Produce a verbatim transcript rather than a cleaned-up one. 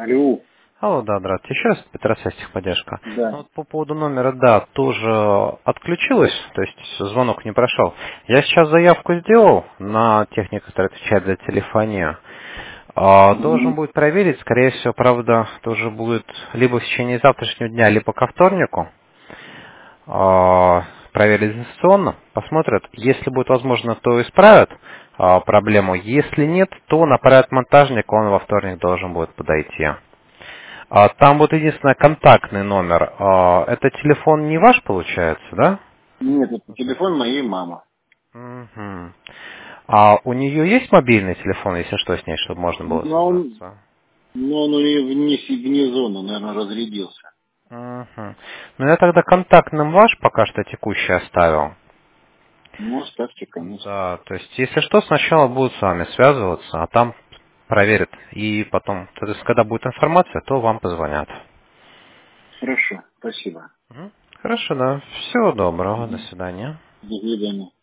Алло. Алло, да, здравствуйте. Еще раз Петросвязь техподдержка. Ну, Да. вот по поводу номера, да, тоже отключилось, то есть звонок не прошел. Я сейчас заявку сделал на техника, который отвечает за телефонию. А, Должен Мгм. будет проверить, скорее всего, правда, тоже будет либо в течение завтрашнего дня, либо ко вторнику. А, Проверить дистанционно, посмотрят. Если будет возможно, то исправят а, проблему. Если нет, то направят монтажника, он во вторник должен будет подойти. А, Там вот единственное контактный номер. А, Это телефон не ваш, получается, да? Нет, это телефон моей мамы. Мгм. А у нее есть мобильный телефон, если что, с ней, чтобы можно было Но он, связаться? но он у нее вне, вне зоны, наверное, разрядился. Мгм. Ну я тогда контактным ваш пока что текущий оставил. Ну, оставьте, конечно. Да, то есть, если что, сначала будут с вами связываться, а там проверят. И потом, то есть, когда будет информация, то вам позвонят. Хорошо, спасибо. Мгм. Хорошо, да. Всего доброго. До Мгм. свидания. До свидания.